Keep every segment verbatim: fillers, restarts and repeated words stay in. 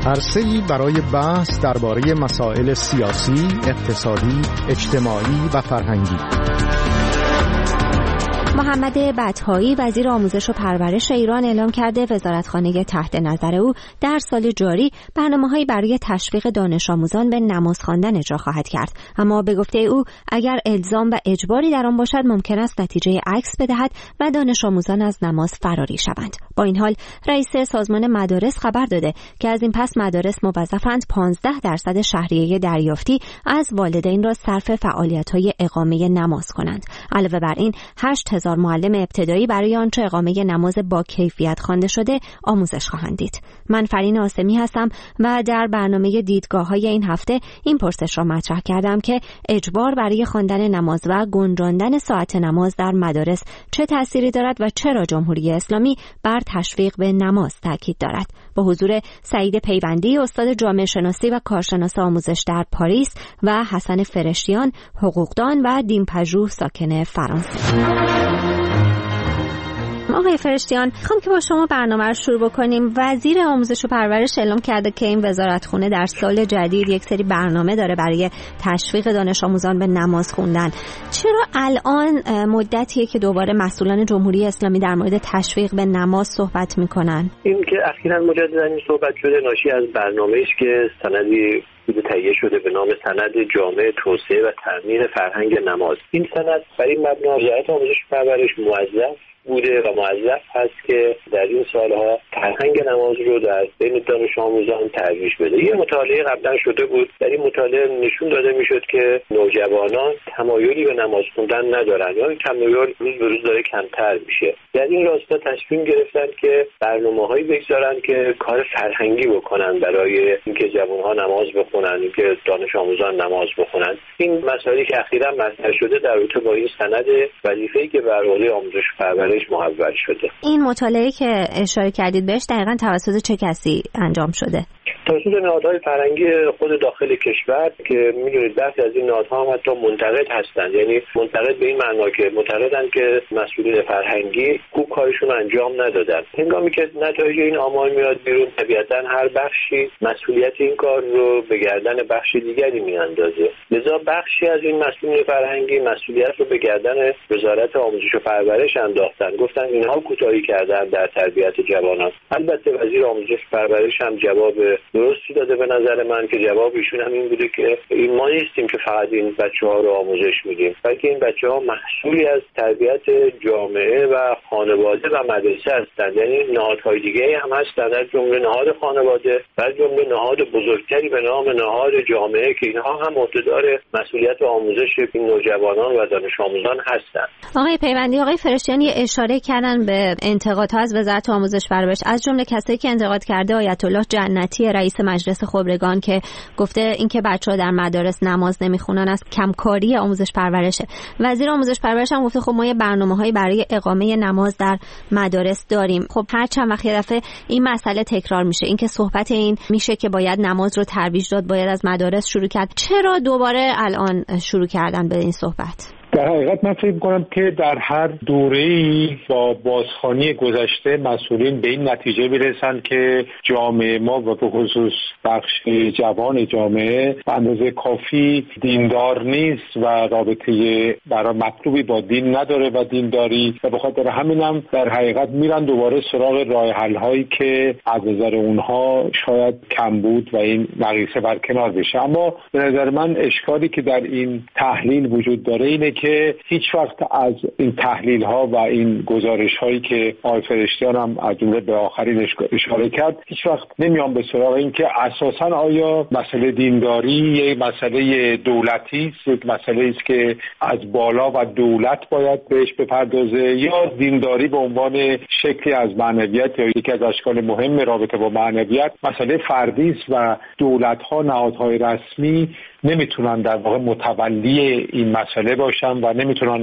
عرصه‌ای برای بحث درباره مسائل سیاسی، اقتصادی، اجتماعی و فرهنگی. محمد بطحایی وزیر آموزش و پرورش ایران اعلام کرده وزارتخانه تحت نظر او در سال جاری برنامه‌هایی برای تشویق دانش آموزان به نماز خواندن اجرا خواهد کرد. اما به گفته او اگر الزام و اجباری در آن باشد ممکن است نتیجه عکس بدهد و دانش آموزان از نماز فراری شوند. با این حال رئیس سازمان مدارس خبر داده که از این پس مدارس موظفند پانزده درصد شهریه دریافتی از والدین را صرف فعالیت‌های اقامه نماز کنند. علاوه بر این هشت هزار معلم ابتدایی برای آنچه اقامه نماز با کیفیت خوانده شده آموزش خواهند دید. من فرین آسمی هستم و در برنامه دیدگاه‌های این هفته این پرسش را مطرح کردم که اجبار برای خواندن نماز و گنجاندن ساعت نماز در مدارس چه تأثیری دارد و چرا جمهوری اسلامی بر تشویق به نماز تاکید دارد. با حضور سعید پیوندی استاد جامعه شناسی و کارشناس آموزش در پاریس و حسن فرشتیان حقوقدان و دین‌پژوه ساکن فرانسه. آقای فرشتیان، میخوام که با شما برنامه رو شروع بکنیم. وزیر آموزش و پرورش اعلام کرده که این وزارتخونه در سال جدید یک سری برنامه داره برای تشویق دانش آموزان به نماز خوندن. چرا الان مدتیه که دوباره مسئولان جمهوری اسلامی در مورد تشویق به نماز صحبت میکنن؟ این که اخیراً مجدداً این صحبت شده ناشی از برنامه‌ای است که سندی تهیه شده به نام سند جامع توسعه و تأمین فرهنگ نماز. این سند بر این مبنا وزارت آموزش و پرورش موظف بوده و موظف هست که در این سالها فرهنگ نماز رو در بین دانش آموزان ترویج بده. یه مطالعه قبلا شده بود، در این مطالعه نشون داده میشد که نوجوانان تمایلی به نماز خوندن ندارن یا این تمایل روز به روز داره کمتر میشه. در این راستا تصمیم گرفتن که برنامه‌هایی بگذارن که کار فرهنگی بکنن برای اینکه جوان‌ها نماز بخونن، اینکه دانش آموزان نماز بخونن. این مسائلی که اخیراً مطرح شده در رابطه با این سند وظیفه‌ای که بر عهده آموزش و پرورش محول شده. این مطالعه که اشاره کردید بهش دقیقاً توسط چه کسی انجام شده؟ توسط نهادهای فرهنگی خود داخل کشور که میدونید برخی از این نهادها هم حتی منتقد هستند، یعنی منتقد به این معنا که معتقدند که مسئولین فرهنگی خوب کارشون انجام ندادن. هنگامی که نتایج این آمار میاد بیرون طبیعتاً هر بخشی مسئولیت این کار رو به گردن بخش دیگری میاندازه. لذا بخشی از این مسئولین فرهنگی مسئولیت رو به گردن وزارت آموزش و پرورش انداختن، گفتن اینها کوتاهی کردن در تربیت جوانان. البته وزیر آموزش و پرورش هم جواب درستی داده به نظر من که جواب ایشون هم این بوده که این ما نیستیم که فقط این بچه‌ها رو آموزش میدیم، بلکه این بچه‌ها محصولی از تربیت جامعه و خانواده و مدرسه هستند. یعنی نهادهای دیگه هم هستند از جمله نهاد خانواده و از جمله نهاد بزرگتری به نام نهاد جامعه که اینها هم عهدهدار مسئولیت آموزش این نوجوانان و دانش آموزان هستند. آقای پیوندی، آقای فرشتیان اشاره کردن به انتقادها از وزارت آموزش و پرورش، از جمله کسایی که انتقاد کرده آیت الله جنتی رئیس مجلس خبرگان که گفته اینکه بچه‌ها در مدارس نماز نمیخونن از کمکاری آموزش پرورشه. وزیر آموزش پرورش هم گفته خب ما یه برنامه‌هایی برای اقامه نماز در مدارس داریم. خب هر چند وقت یه دفعه این مسئله تکرار میشه، اینکه صحبت این میشه که باید نماز رو ترویج داد، باید از مدارس شروع کرد. چرا دوباره الان شروع کردن به این صحبت؟ در حقیقت من فکر می‌کنم که در هر دوره‌ای با بازخوانی گذشته مسئولین به این نتیجه میرسن که جامعه ما و به خصوص بخش جوان جامعه به اندازه کافی دیندار نیست و رابطه برای مطلوبی با دین نداره و دینداری و به خاطر همینم در حقیقت میرن دوباره سراغ راه حل‌هایی که از نظر اونها شاید کم بود و این نقیصه برکنار بشه. اما به نظر من اشکالی که در این تحلیل وجود داره اینه که هیچ وقت از این تحلیل ها و این گزارش هایی که آقای فرشتیان هم از جمله به آخرین اشاره کرد هیچ وقت نمیان به سراغ این که اساساً آیا مسئله دینداری یک مسئله دولتی است، یک مسئله است که از بالا و دولت باید بهش بپردازه، یا دینداری به عنوان شکلی از معنویت یا یکی از اشکال مهم رابطه با معنویت مسئله فردی است و دولت ها نهادهای رسمی نمیتونن در واقع متولی این مسئله باشن و نمیتونن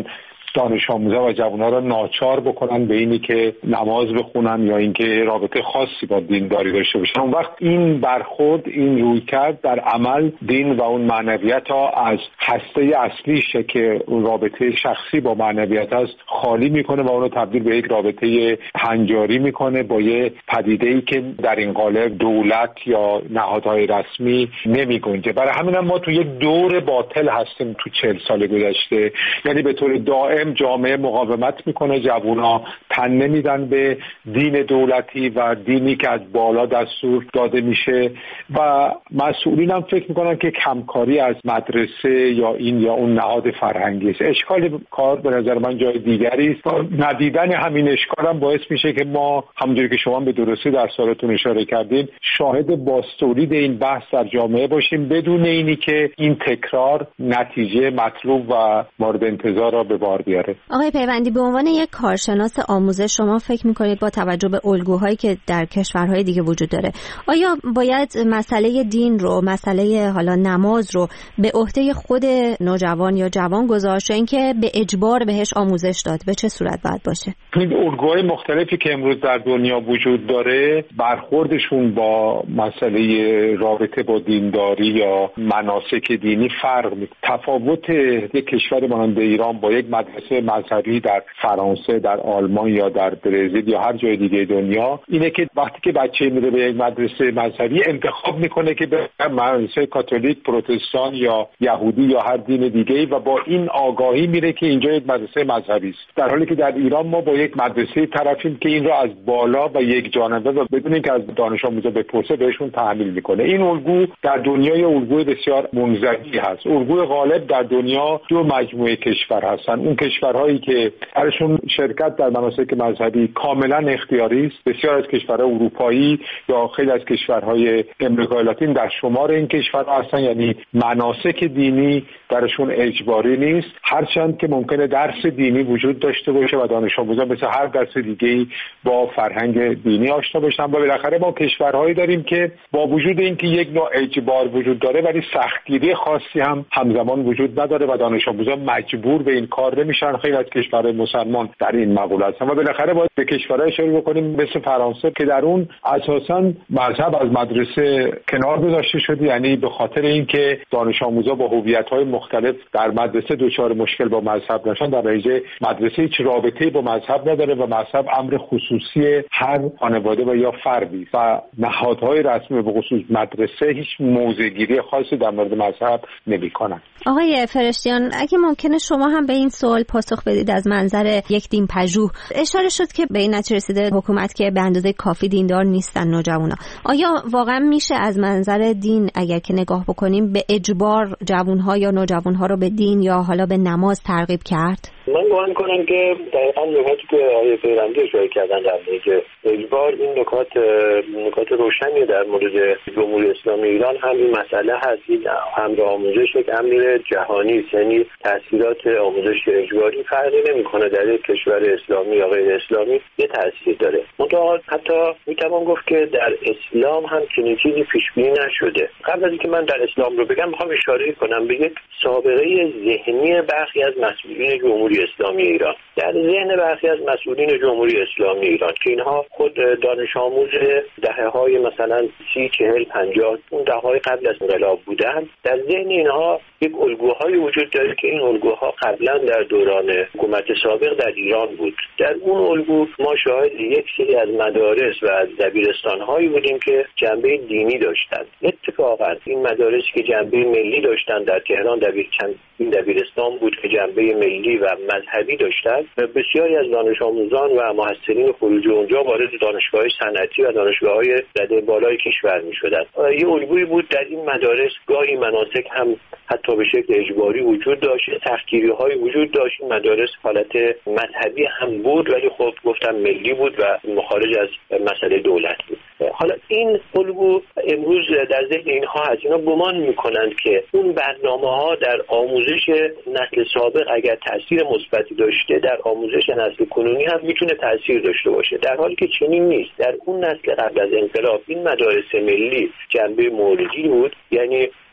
دانش آموزا و جوان‌ها را ناچار بکنن به اینی که نماز بخونن یا اینکه رابطه خاصی با دینداری داشته باشن. اون وقت این برخورد، این رویکرد در عمل دین و اون معنویت ها از هسته اصلیشه که رابطه شخصی با معنویت است خالی میکنه و اونو تبدیل به یک رابطه هنجاری میکنه با یه پدیده‌ای که در این قالب دولت یا نهادهای رسمی نمیگنجه. برای همین هم ما تو یک دور باطل هستیم تو چهل سال گذشته، یعنی به طور دائم جامعه مقاومت میکنه، جوونا تن نمیدن به دین دولتی و دینی که از بالا دستور داده میشه و مسئولین هم فکر میکنن که کمکاری از مدرسه یا این یا اون نهاد فرهنگی است. اشکال کار به نظر من جای دیگری است. ندیدن همین اشکال هم باعث میشه که ما همونجوری که شما به درستی در سوالتون اشاره کردین شاهد بازتولید این بحث در جامعه باشیم بدون اینی که این تکرار نتیجه مطلوب و مورد انتظار را به بار بیاره. آقای پیوندی، به عنوان یک کارشناس آموزش شما فکر میکنید با توجه به الگوهایی که در کشورهای دیگه وجود داره، آیا باید مسئله دین رو، مسئله حالا نماز رو به عهده خود نوجوان یا جوان گذاشت، اینکه به اجبار بهش آموزش داد؟ به چه صورت باید باشه؟ این الگوهای مختلفی که امروز در دنیا وجود داره برخوردشون با مسئله رابطه با دینداری یا مناسک دینی فرق میکنه. تفاوت یک کشور مانند ایران با یک مدرسه مذهبی در فرانسه، در آلمان یا در برزیل یا هر جای دیگه دنیا اینه که وقتی که بچه میره به یک مدرسه مذهبی انتخاب میکنه که به مدرسه کاتولیک، پروتستان یا یهودی یا هر دین دیگه‌ای و با این آگاهی میره که اینجا یک مدرسه مذهبی است. در حالی که در ایران ما با یک مدرسه طرفیم که این را از بالا و یک جانبه و بدون اینکه از دانش آموزا بپرسه بهشون تحمیل میکنه. این الگو در دنیای الگوی بسیار منزوی هست. الگوی غالب در دنیا دو مجموعه کشور هستن. اون کشورهایی که درشون شرکت در مناسک مذهبی کاملا اختیاری است، بسیار از کشورهای اروپایی یا خیلی از کشورهای امریکای لاتین در شمار این کشورها هستن، یعنی مناسک دینی درشون اجباری نیست، هرچند که ممکنه درس دینی وجود داشته باشه و دانش آموزا مثل هر درس دیگه‌ای با فرهنگ دینی آشنا باشن. و بالاخره ما کشورهایی داریم که با وجود اینکه یک نوع اجبار وجود داره ولی سختگیری خاصی هم همزمان وجود نداره و دانش آموزا مجبور به این کار نمیشن. خیلی از کشورهای مسلمان در این مقوله هستن و بالاخره باید به کشورهای اشاره بکنیم مثل فرانسه که در اون اساساً مذهب از مدرسه کنار گذاشته شده، یعنی به خاطر اینکه دانش آموزا با هویت‌های مختلف در مدرسه دچار مشکل با مذهب نشن، در نتیجه مدرسه هیچ رابطه‌ای با مذهب نداره و مذهب امر خصوصی هر خانواده و یا فردی و نهادهای رسمی به خصوص مدرسه هیچ موضع‌گیری خاصی در مورد مذهب نمی‌کنن. آقای فرشتیان، اگه ممکنه شما هم به این سوال پاسخ بدید از منظر یک دین پژوه. اشاره شد که به این نتیجه رسیده حکومت که به اندازه کافی دیندار نیستن نوجوانا. آیا واقعا میشه از منظر دین اگر که نگاه بکنیم به اجبار جوانها یا نوجوانها رو به دین یا حالا به نماز ترغیب کرد؟ من گمان کنم که دقیقاً نکاتی که آقای پیوندی اشاره کردن در مورد اجبار، این نکات نکات روشنی در مورد جمهوری اسلامی ایران هم این مسئله هست. این امر آموزش یک امر جهانی است، یعنی تاثیرات آموزش اجباری فرقی نمی‌کنه در یک کشور اسلامی یا غیر اسلامی یه تاثیر داره. منتها حتی میتوان گفت که در اسلام هم چنین چیزی پیش بینی نشده. قبل از اینکه من در اسلام رو بگم میخوام اشاره کنم به یک سابقه ذهنی برخی از مسئولین جمهوری اسلامی ایران. در ذهن برخی از مسئولین جمهوری اسلامی ایران که اینها خود دانش آموز دهه‌های مثلا سی، چهل، پنجاه اون دهه‌های قبل از انقلاب بودن، در ذهن اینها یک الگوهای وجود داره که این الگوها قبلا در دوران حکومت سابق در ایران بود. در اون الگو ما شاهد یک سری از مدارس و از دبیرستان‌هایی بودیم که جنبه دینی داشتند. اتفاقا این مدارسی که جنبه ملی داشتند در تهران دبیر چند این دبیرستان بود که جنبه ملی و مذهبی داشتند. بسیاری از دانش آموزان و محصلین خروجی اونجا وارد دانشگاه‌های صنعتی و دانشگاه‌های رده بالای کشور می‌شدند. یه الگویی بود در این مدارس، گاهی مناسک هم حتی به شکل اجباری وجود داشت، تحقیری‌های وجود داشت. این مدارس حالت مذهبی هم بود ولی خب گفتم ملی بود و مخارج از مسئله دولت بود. حالا این الگو امروز در ذهن اینها هست. اینا گمان می‌کنند که اون برنامه‌ها در آموزش نسل سابق اگر تاثیر مثبتی داشته، در آموزش نسل کنونی هم میتونه تاثیر داشته باشه، در حالی که چنین نیست. در اون نسل قبل از انقلاب این مدارس ملی جنبه موردی بود، یعنی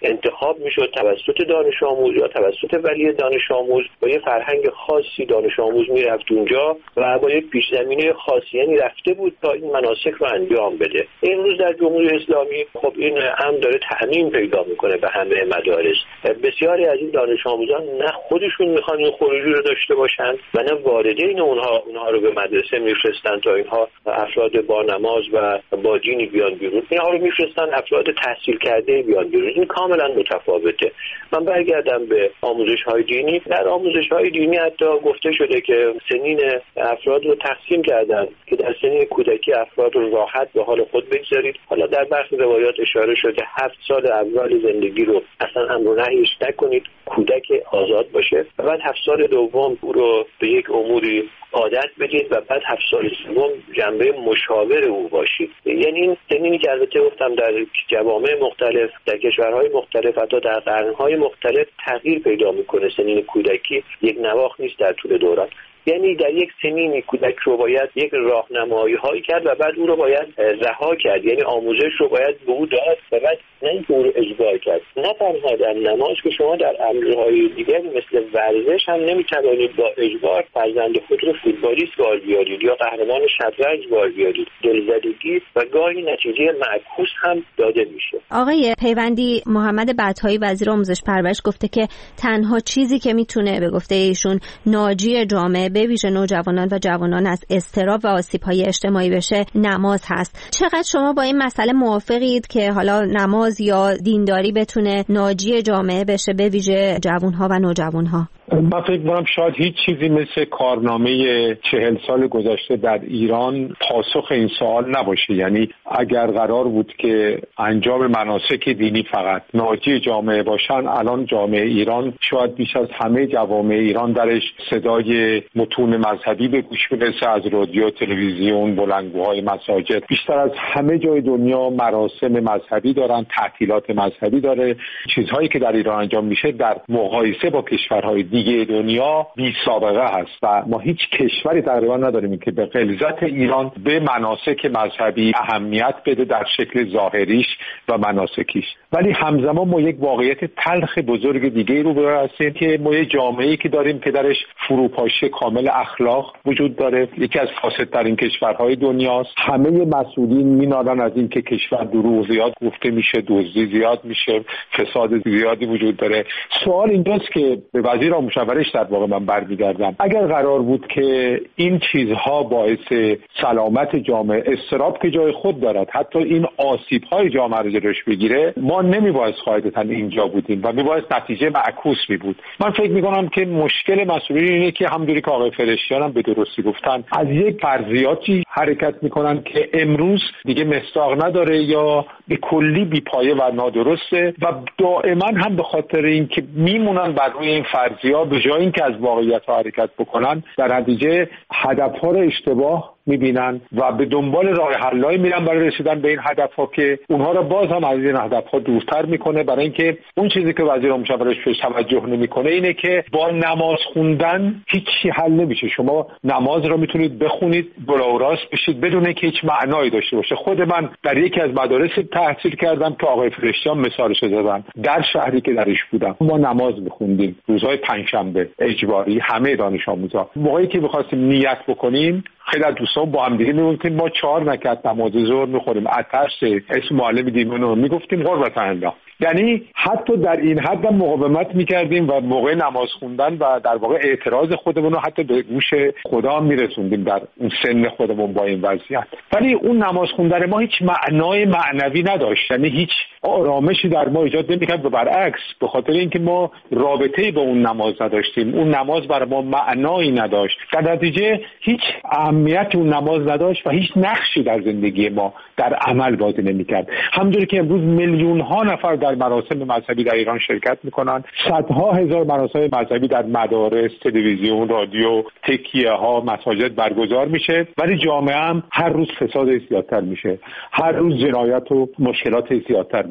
انتخاب میشد توسط دانش آموز یا توسط ولی دانش آموز، با یه فرهنگ خاصی دانش آموز میرفت اونجا و با یه پیش زمینه خاصی، یعنی رفته بود تا این مناسک رو انجام بده. امروز در جمهوری اسلامی خب این هم داره تعمیم پیدا میکنه به همه مدارس. بسیاری از این دانش آموزان نه خودشون میخوان این خروجی رو داشته باشن و نه والدین اونها اونها رو به مدرسه میفرستن تا اینها افراد با نماز و با دینی بیان بیرون. اینها رو میفرستن افراد تحصیل کرده بیان بیرون. این کاملا متفاوته. من برگردم به آموزش‌های دینی. در آموزش‌های دینی حتی گفته شده که سنین افراد رو تقسیم کردن که در سنین کودکی افراد رو راحت به حال خود بگذارید. حالا در برخی روایات اشاره شده هفت سال اول زندگی رو اصلا امر و نهیش نکنید، کودک آزاد باشه و بعد هفت سال دوم او رو به یک اموری عادت بدید و بعد هفت سال سوم جنبه مشاور او باشید. یعنی این سنینی که البته گفتم در جوامع مختلف، در کشورهای مختلف، حتی در قرنهای مختلف تغییر پیدا میکنه. سنین کودکی یک نواخت نیست در طول دوران. یعنی در یک سنینی کودک رو باید یک راهنمایی هایی کرد و بعد او رو باید رها کرد، یعنی آموزش رو باید به او داد و بعد نه اینکه او رو اجبار کرد. نه تنها در نماز که شما در امرهای دیگر مثل ورزش هم نمیتوانید با اجبار فرزند خود رو فوتبالیست بار بیارید یا قهرمان شطرنج بار بیارید. دلزدگی و گاهی نتیجه معکوس هم داده میشه. آقای پیوندی، محمد بعدهایی وزیر آموزش پرورش گفته که تنها چیزی که میتونه به گفته ایشون ناجی جامعه به ویژه نوجوانان و جوانان از اضطراب و آسیب‌های اجتماعی بشه نماز هست. چقدر شما با این مسئله موافقید که حالا نماز یا دینداری بتونه ناجی جامعه بشه به ویژه جوانها و نوجوانها؟ من فکر می‌کنم شاید هیچ چیزی مثل کارنامه چهل سال گذشته در ایران پاسخ این سوال نباشه. یعنی اگر قرار بود که انجام مناسک دینی فقط ناجی جامعه باشن، الان جامعه ایران شاید بیش از همه جوامع ایران درش صدای متون مذهبی به گوش میرسه، از رادیو، تلویزیون، بلندگوهای مساجد. بیشتر از همه جای دنیا مراسم مذهبی دارن، تعطیلات مذهبی داره. چیزهایی که در ایران انجام میشه در مقایسه با کشورهای دیگه دنیا بی سابقه هست و ما هیچ کشوری تقریبا نداریم که به غلظت ایران به مناسک مذهبی اهمیت بده در شکل ظاهریش و مناسکیش. ولی همزمان ما یک واقعیت تلخ بزرگ دیگه رو به هستیم که ما یک جامعه‌ای که داریم که درش فروپاشی کامل اخلاق وجود داره. یکی از فاسدترین کشورهای دنیاست. همه مسئولین مینالن از این که کشور دروغ زیاد گفته میشه، دزدی زیاد میشه، فساد زیادی وجود داره. سوال اینجاست که به وزیر آموزش پرورش در واقع من برمیگردم. اگر قرار بود که این چیزها باعث سلامت جامعه، اضطراب که جای خود دارد، حتی این آسیب‌های جامعه رو جلوش بگیره، ما نمیباید قاعدتاً اینجا بودیم و میباید نتیجه معکوس می بود. من فکر میکنم که مشکل مسئولین اینه که همونجوری که آقای فرشتیان هم به درستی گفتن، از یک فرضیاتی حرکت میکنن که امروز دیگه مصداق نداره یا به کلی بی‌پایه و نادرسته و دائما هم به خاطر اینکه میمونن بر روی این فرضیات به جای اینکه از واقعیت حرکت بکنن، در نتیجه هدفها رو اشتباه میبینن و به دنبال راه حل‌هایی میرن برای رسیدن به این هدفها که اونها رو باز هم از این هدفها دورتر میکنه. برای اینکه اون چیزی که وزیر آموزش پرورش بهش توجه نمیکنه اینه که با نماز خوندن هیچی حل نمیشه. شما نماز رو میتونید بخونید بلا و راست بشید بدون اینکه هیچ معنایی داشته باشه. خود من در یکی از مدارس تحصیل کردم که آقای فرشتیان مثالش زدن، در شهری که درش بودم ما نماز میخوندیم روزهای پنجشنبه اجباری، همه دانش آموزا. موقعی که می‌خواستیم نیت بکنیم خیلی از دوستان با هم دیگه میگفتیم ما چهار رکعت نماز ظهر میخوریم، آتش اسم معلم دینمون رو میگفتیم قربت الله. یعنی حتی در این حد هم مقاومت میکردیم و موقع نماز خوندن و در واقع اعتراض خودمون رو حتی به گوش خدا هم میرسوندیم در اون سن خودمون با این وضعیت. ولی اون نماز خوندن ما هیچ معنای معنوی نداشت، یعنی هیچ آرامشی در ما ایجاد نمیکرد و برعکس، به خاطر اینکه ما رابطه‌ای با اون نماز نداشتیم، اون نماز برای ما معنایی نداشت، در نتیجه هیچ اهمیت اون نماز نداشت و هیچ نقشی در زندگی ما در عمل بازی نمیکرد. همونجوری که امروز میلیون ها نفر در مراسم مذهبی در ایران شرکت میکنن، صدها هزار مراسم مذهبی در مدارس، تلویزیون، رادیو، تکیه ها، مساجد برگزار میشه، ولی جامعه هم هر روز فساد زیادتر میشه، هر روز جنایت و مشکلات زیادتر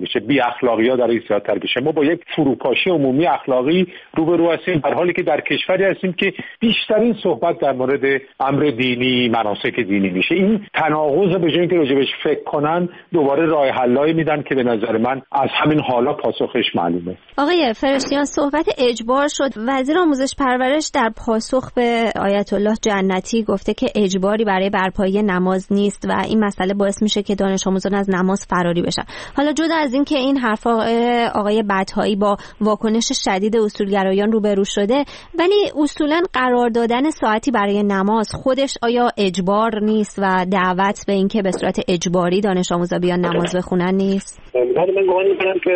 میشه، بی اخلاقی‌ها در این زیادتر بشه. ما با یک فروپاشی عمومی اخلاقی روبرو هستیم، در حالی که در کشوری هستیم که بیشترین صحبت در مورد امر دینی، مناسک دینی میشه. این تناقض به جای اینکه راجبش فکر کنن دوباره راه حلایی میدن که به نظر من از همین حالا پاسخش معلومه. آقای فرشتیان، صحبت اجبار شد. وزیر آموزش پرورش در پاسخ به آیت الله جنتی گفته که اجباری برای برپایی نماز نیست و این مسئله باعث میشه که دانش آموزان از نماز فراری بشن. حالا جدا از این که این حرفا آقای بطحایی با واکنش شدید اصولگرایان روبرو شده، ولی اصولا قرار دادن ساعتی برای نماز خودش آیا اجبار نیست و دعوت به این که به صورت اجباری دانش آموزا بیان نماز بخونن نیست؟ ولی من گمان می‌کنم که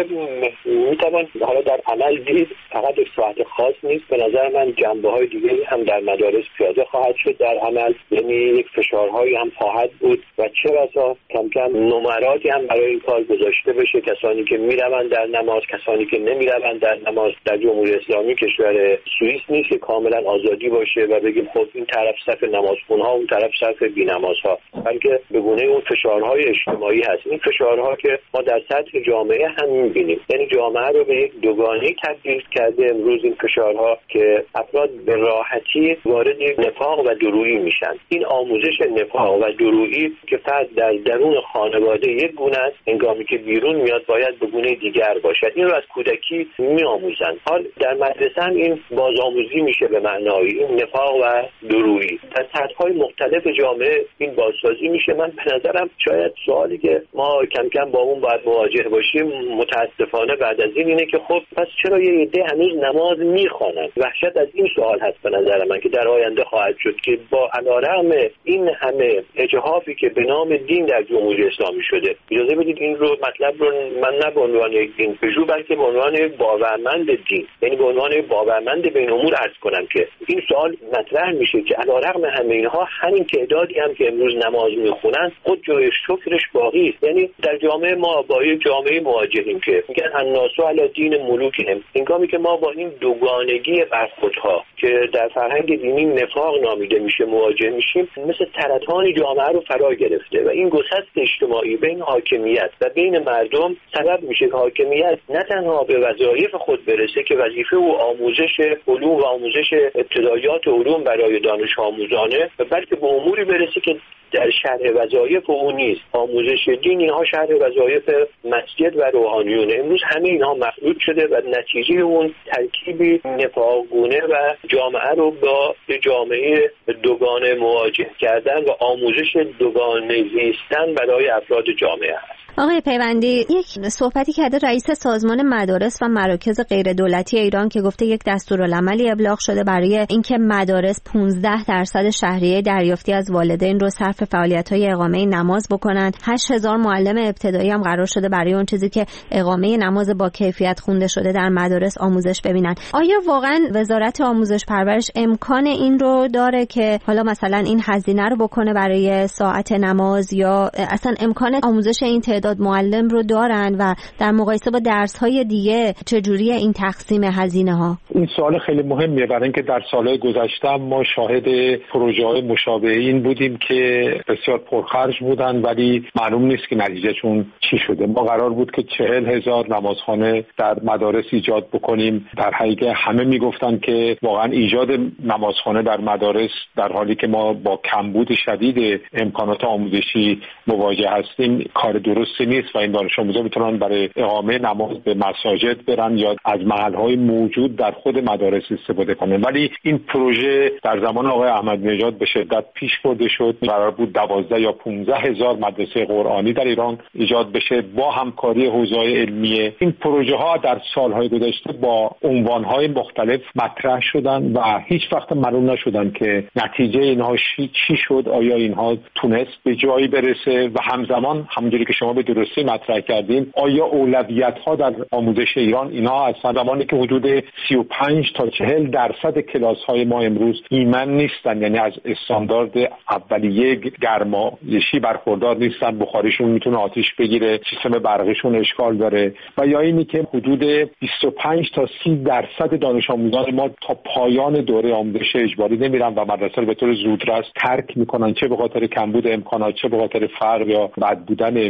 میتوان حالا در عمل دید فقط یک ساعت خاص نیست. به نظر من جنبه‌های دیگری هم در مدارس پیاده خواهد شد در عمل، یعنی یک فشارهایی هم خواهد بود و چه بسا کم کم نمراتی هم برای این کار گذاشته بشه. کسانی که میروند در نماز، کسانی که نمیروند در نماز. در جمهوری اسلامی کشور سوئیس نیست که کاملا آزادی باشه و بگیم خب این طرف صف نمازخونها، اون طرف صف بی‌نمازها، بلکه به گونه اون فشارهای اجتماعی هست. این فشارها که ما در سطح جامعه هم می‌بینیم، یعنی جامعه رو به یک دوگانه تبدیل کرده امروز این فشارها که افراد به راحتی وارد نفاق و درویی میشن. این آموزش نفاق و درویی که فرد در درون خانواده یک گونه است، هنگامی که بیرون میاد باید به گونه دیگر باشد. این رو از کودکی میآموزن. حال در مدرسه هم این بازآموزی میشه به معنای این نفاق و درویی. در سطح‌های مختلف جامعه این بازسازی میشه. من به نظرم شاید سوالی که ما کم کم با اون باید مواجه باشیم متاسفانه بعد از این اینه که خب پس چرا یه عده هنوز نماز میخوانن؟ وحشت از این سوال هست به نظر من که در آینده خواهد شد که با علارغم این همه اجحافی که به نام دین در جمهوری اسلامی شده، اجازه بدید این رو مطلب رو من نه به عنوان یک دین پژو بلکه به عنوان یک باورمند دین، یعنی به عنوان یک باورمند بین امور عرض کنم که این سوال مطرح میشه که علارغم همه اینها همین تعدادی هم که امروز نماز میخونن خود جای شکرش باقی است. یعنی در جامعه ما با یک جامعه مواجهیم که میگن الناس علی دین ملوکهم. هنگامی که ما با این دوگانگی برخوردها که در فرهنگ دینی نفاق نامیده میشه مواجه میشیم، مثل ترتان جامعه رو فرا گرفته و این گسست اجتماعی بین حاکمیت و بین مردم سبب میشه که حاکمیت نه تنها به وظایف خود برسه که وظیفه او آموزش علوم و آموزش ابتدایات علوم برای دانش آموزانه، بلکه به اموری برسه که در شرح وظایف او نیست. آموزش دین اینها شرح وظایف مسجد و روحانیون. امروز همه اینها مخلوط شده و نتیجه اون ترکیبی نفاقگونه و جامعه رو با جامعه دوگانه مواجه کردن و آموزش دوگانه زیستن برای افراد جامعه هست. آقای پیوندی، یک صحبتی کرده رئیس سازمان مدارس و مراکز غیر دولتی ایران که گفته یک دستورالعملی ابلاغ شده برای اینکه مدارس پانزده درصد شهریه دریافتی از والدین رو صرف فعالیت‌های اقامه نماز بکنند. هشت هزار معلم ابتدایی هم قرار شده برای اون چیزی که اقامه نماز با کیفیت خونده شده در مدارس آموزش ببینن. آیا واقعا وزارت آموزش پرورش امکان این رو داره که حالا مثلا این هزینه رو بکنه برای ساعت نماز، یا اصلا امکان آموزش این تعداد معلم رو دارن و در مقایسه با درس‌های دیگه چجوریه این تقسیم هزینه‌ها؟ این سوال خیلی مهمیه، برای اینکه در سال‌های گذشته ما شاهد پروژه‌های مشابه این بودیم که بسیار پرخرج بودن ولی معلوم نیست که نتیجهشون چی شده. ما قرار بود که چهل هزار نمازخانه در مدارس ایجاد بکنیم. در حقیقت همه میگفتن که واقعا ایجاد نمازخانه در مدارس در حالی که ما با کمبود شدید امکانات آموزشی مواجه هستیم کار درستی نیست و این دانش آموزان میتونن برای اقامه نماز به مساجد برن یا از محل‌های موجود در خود مدارس استفاده کنن. ولی این پروژه در زمان آقای احمدی نژاد به شدت پیش برده شد. قرار بود دوازده یا پانزده هزار مدرسه قرآنی در ایران ایجاد بشه با همکاری حوزه‌های علمیه. این پروژه ها در سالهای گذشته با عنوان‌های مختلف مطرح شدن و هیچ وقت معلوم نشدن که نتیجه اینها چی شد. آیا اینها تونست به جایی برسه و همزمان همونجوری که شما به درستی مطرح کردین آیا اولویت‌ها در آموزش ایران اینها اصلا زمانی که حدود سی و پنج تا چهل درصد کلاس‌های ما امروز ایمن نیستن، یعنی از استاندارد اولیه گرمایشی برخوردار نیستن، بخاریشون میتونه آتش بگیره، سیستم برقیشون اشکال داره، و یا اینی که حدود بیست و پنج تا سی درصد دانش آموزان ما تا پایان دوره آموزش اجباری نمیرن و مدرسه رو به طور زودرس ترک میکنن، چه به خاطر کمبود امکانات، چه به خاطر فقر یا بد بودن نظام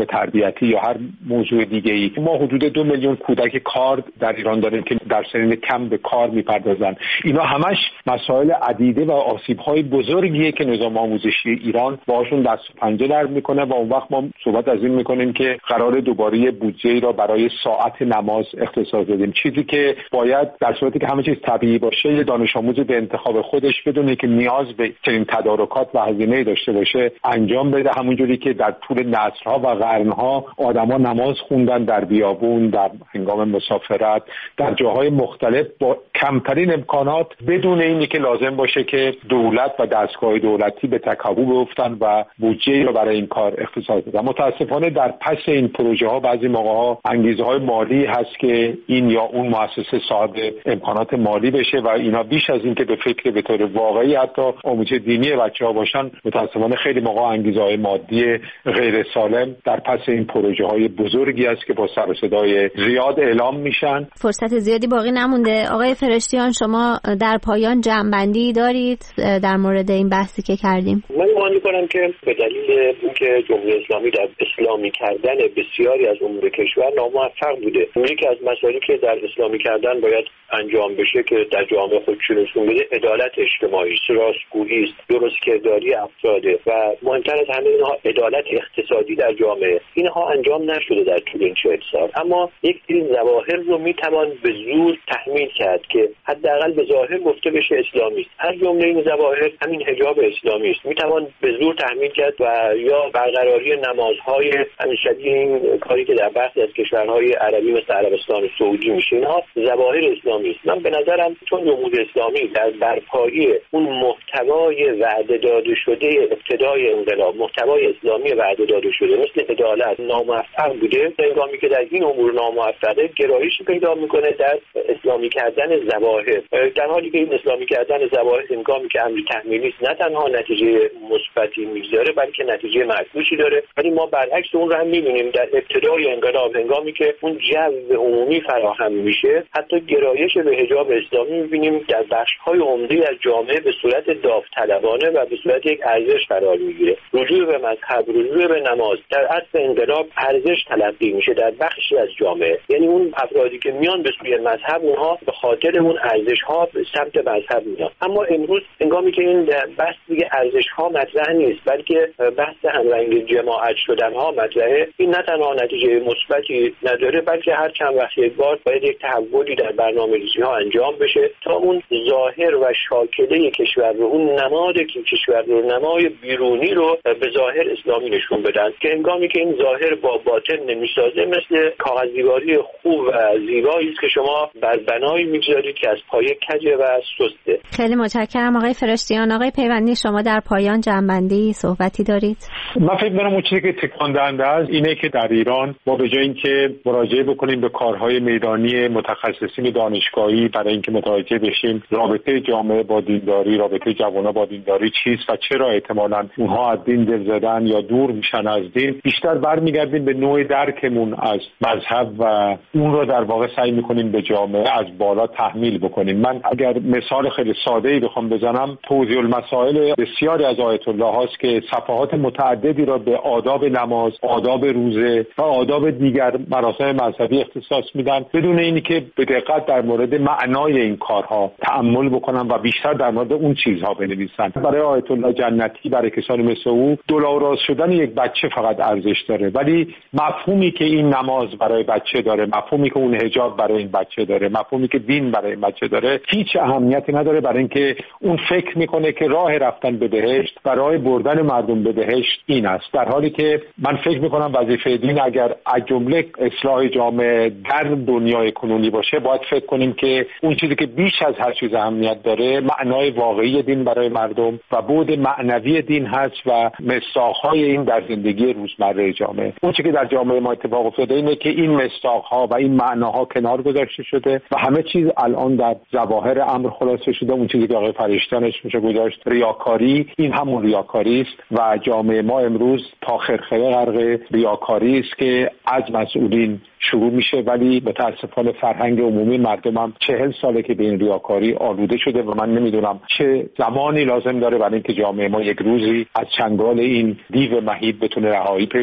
تربیتی یا هر موضوع دیگه‌ای. ما حدود دو میلیون کودک کار در ایران داریم که در سن کم به کار میپردازن. اینا همش مسائل عدیده و آسیب‌های بزرگیه که نظام آموزشی ایران باشون دست و پنجه نرم میکنه و اون وقت ما صحبت از این میکنیم که قرار دوباره بودجه را برای ساعت نماز اختصاص بدیم، چیزی که باید در صورتی که همه چیز طبیعی باشه یه دانش آموز به انتخاب خودش بدونه که نیاز به چنین تدارکات و هزینه داشته باشه انجام بده، همونجوری که در طول نسل‌ها و قرن‌ها آدم‌ها نماز خوندن در بیابون، در هنگام مسافرت، در جاهای مختلف با کمترین امکانات، بدون اینی که لازم باشه که دولت و دستگاه دولتی به تکاپو بیفتن و بودجه رو برای این کار اختصاص بدن. متاسفانه در پس این پروژه ها بعضی موقع‌ها انگیزه‌های مالی هست که این یا اون مؤسسه صاحب امکانات مالی بشه و اینا بیش از این که به فکر به طور واقعی حتی آموزش دینی بچه‌ها باشن، متاسفانه خیلی موقع انگیزه‌های مادی غیر سالم در پس این پروژه‌های بزرگی است که با سر و صدای زیاد اعلام میشن. فرصت زیادی باقی نمونده. آقای فرشتیان، شما در پایان جمع‌بندی دارید در مورد این بحثی که کردیم؟ من گمان می‌کنم که به دلیل اینکه جمهوری اسلامی در اسلامی کردن بسیاری از امور کشور ناموفق بوده، یکی از مسائلی که در اسلامی کردن باید انجام بشه که در جامعه خودش نشون بده عدالت اجتماعی، راستگویی است، درستکرداری افراده و مهمتر از همه اینها عدالت اقتصادی در جامعه. اینها انجام نشده در طول این چهل سال، اما یک سری ظواهر رو میتوان به زور تحمیل کرد که حداقل به ظاهر گفته بشه اسلامی است. هر جمله این ظواهر همین حجاب اسلامی است، میتوان به زور تحمیل کرد و یا برقراری نمازهای همیشه این کاری که در برخی از کشورهای عربی مثل عربستان و سعودی میشه، اینها ظواهر اسلامی است. من به نظرم چون جمهوری اسلامی در برپایی اون محتوای وعده داده شده ابتدای انقلاب، محتوای اسلامی وعده داده شده مثل عدالت ناموفق بوده، هنگامی که در این امور ناموفقه گرایشی پیدا میکنه در اسلامی کردن ظواهر، در حالی که این اسلامی کردن ظواهر هنگامی که امر تحمیلی است نه تنها نتیجه مثبتی میگذاره بلکه نتیجه معکوسی داره. ولی ما برعکس اون رو هم میبینیم در ابتدای انقلاب، هنگامی که اون جو عمومی فراهم میشه، حتی گرایش به حجاب اسلامی میبینیم در بخش‌های عمده از جامعه به صورت داوطلبانه و به صورت یک ارزش قرار میگیره. رجوع به مذهب، رجوع به نماز در اصل انقلاب ارزش تلقی میشه در بخشی از جامعه. یعنی اون افرادی که میان به سوی مذهب، اونها به خاطر اون ارزش‌ها به سمت مذهب میان. اما امروز هنگامی که این بحث دیگه ارزش‌ها مطرح نیست بلکه بحث همرنگ جماعت شدن‌ها مطرحه، این نه تنها نتیجه مثبتی نداره بلکه هر چند وقت یک بار باید یک تحولی در برنامه‌ریزی‌ها انجام بشه تا اون ظاهر و شاکله کشور رو، اون نماد که کشور رو، نمای بیرونی رو به ظاهر اسلامی نشون بدن که هنگامی که این ظاهر با باطن نمیسازه مثل کاغذدیواری خوب و زیبایی است که شما بر بنایی میگذارید که از پایه کجه و سسته. خیلی متشکرم آقای فرشتیان. آقای پیوندی، شما در پایان جنبندی صحبتی دارید؟ من فکر می‌کنم اون چیزی که تکان دهنده است اینه که در ایران ما به جای اینکه مراجعه بکنیم به کارهای میدانی متخصصین دانشگاهی برای اینکه متوجه بشیم رابطه جامعه با دینداری، رابطه جوانان با دینداری چیست و چرا احتمالاً اونها از دین دل زدن یا دور میشن از دین، بیشتر برمیگردیم به نوع درکمون از مذهب و اون رو در واقع سعی می‌کنیم به جامعه از بالا تحمیل بکنیم. من اگر مثال خیلی ساده‌ای بخوام بزنم، توضیح المسائل بسیاری از آیت الله هاست که صفحات متعددی را به آداب نماز، آداب روزه و آداب دیگر مراسم مذهبی اختصاص میدن بدون اینی که به دقت در مورد معنای این کارها تأمل بکنن و بیشتر در مورد اون چیزها بنویسن. برای آیت الله جنتی، برای کسانی مثل او، دل‌آراز شدن یک بچه فقط ارزش داره، ولی مفهومی که این نماز برای بچه داره، مفهومی که اون حجاب برای این بچه داره، مفهومی که دین برای این بچه داره، هیچ اهمیتی نداره برای اینکه اون فکر میکنه که راه رفتن به بهشت و راه بردن مردم به بهشت این است، در حالی که من فکر میکنم وظیفه دین اگر از جمله اصلاح جامعه در دنیای کنونی باشه، باید فکر کنیم که اون چیزی که بیش از هر چیز اهمیت داره معنای واقعی دین برای مردم و بعد معنوی دین هست و مصداق‌های این در زندگی روزمره جامعه. اون چیزی که در جامعه ما اتفاق افتاده اینه که این مصداق‌ها و این معناها کنار گذاشته شده و همه چیز الان در ظواهر امر خلاصه شده. اون چیزی که آقای فرشتیانش میشه گذاشت ریاکاری، این همون ریاکاری است و جامعه ما امروز تا خرخره غرق ریاکاری است که از مسئولین شروع میشه، ولی متاسفانه فرهنگ عمومی مردم هم چهل ساله که به این ریاکاری آلوده شده و من نمیدونم چه زمانی لازم داره برای اینکه جامعه ما یک روزی از چنگال این دیو مهیب بتونه رهایی پیدا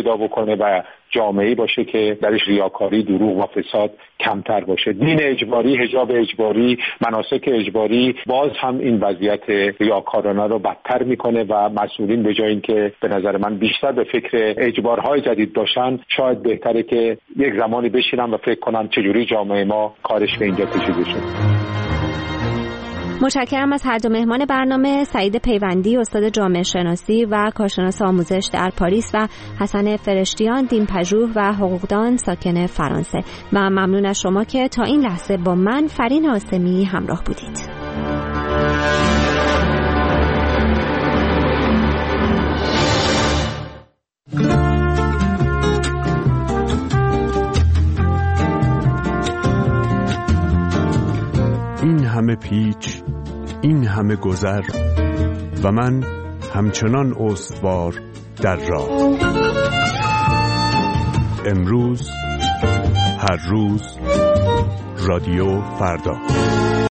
پیدا بکنه و جامعه‌ای باشه که درش ریاکاری، دروغ و فساد کمتر باشه. دین اجباری، حجاب اجباری، مناسک اجباری باز هم این وضعیت ریاکارانه رو بدتر میکنه و مسئولین به جای اینکه به نظر من بیشتر به فکر اجبارهای جدید باشن، شاید بهتره که یک زمانی بشینن و فکر کنن چجوری جامعه ما کارش به اینجا کشیده شد. متشکرم از هر دو مهمان برنامه، سعید پیوندی استاد جامعه شناسی و کارشناس آموزش در پاریس و حسن فرشتیان دین پژوه و حقوقدان ساکن فرانسه. و ممنون از شما که تا این لحظه با من فرین آسمی همراه بودید. این همه پیچ، این همه گذر و من همچنان استوار در راه. امروز، هر روز، رادیو فردا.